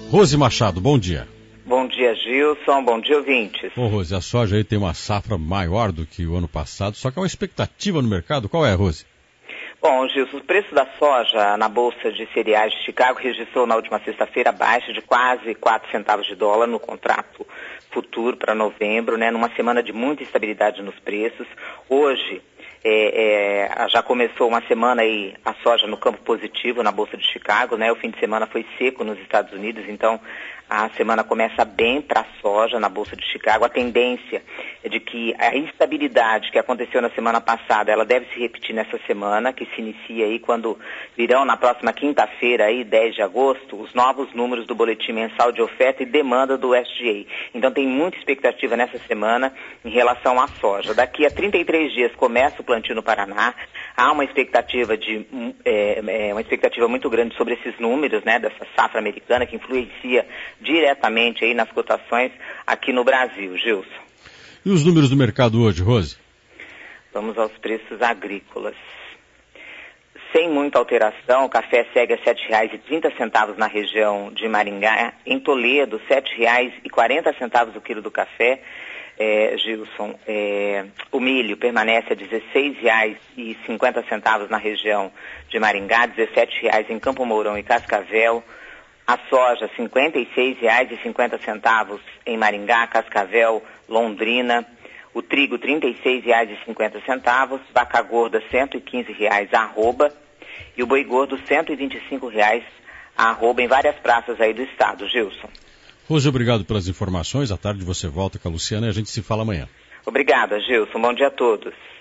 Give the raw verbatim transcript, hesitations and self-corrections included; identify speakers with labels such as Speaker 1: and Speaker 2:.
Speaker 1: Rose Machado, bom dia.
Speaker 2: Bom dia, Gilson. Bom dia, ouvintes.
Speaker 1: Bom, Rose, a soja aí tem uma safra maior do que o ano passado, só que há uma expectativa no mercado. Qual é, Rose?
Speaker 2: Bom, Gilson, o preço da soja na Bolsa de Cereais de Chicago registrou na última sexta-feira baixa de quase quatro centavos de dólar no contrato futuro para novembro, né, numa semana de muita estabilidade nos preços. Hoje, é, é, já começou uma semana aí a soja no campo positivo na Bolsa de Chicago, né, o fim de semana foi seco nos Estados Unidos, então a semana começa bem para a soja na Bolsa de Chicago. A tendência é de que a instabilidade que aconteceu na semana passada, ela deve se repetir nessa semana, que se inicia aí quando virão na próxima quinta-feira, aí, dez de agosto, os novos números do Boletim Mensal de Oferta e Demanda do U S D A. Então tem muita expectativa nessa semana em relação à soja. Daqui a trinta e três dias começa o plantio no Paraná. Há uma expectativa de é, é, uma expectativa muito grande sobre esses números, né, dessa safra americana que influencia diretamente aí nas cotações aqui no Brasil, Gilson.
Speaker 1: E os números do mercado hoje, Rose?
Speaker 2: Vamos aos preços agrícolas. Sem muita alteração, o café segue a sete reais e trinta centavos na região de Maringá. Em Toledo, sete reais e quarenta centavos o quilo do café. É, Gilson, é, o milho permanece a dezesseis reais e cinquenta centavos na região de Maringá, dezessete reais em Campo Mourão e Cascavel. A soja, cinquenta e seis reais e cinquenta centavos em Maringá, Cascavel, Londrina. O trigo, trinta e seis reais e cinquenta centavos. Vaca gorda, cento e quinze reais a arroba. E o boi gordo, cento e vinte e cinco reais a arroba em várias praças aí do estado, Gilson.
Speaker 1: Rose, obrigado pelas informações. À tarde você volta com a Luciana e a gente se fala amanhã.
Speaker 2: Obrigada, Gilson. Bom dia a todos.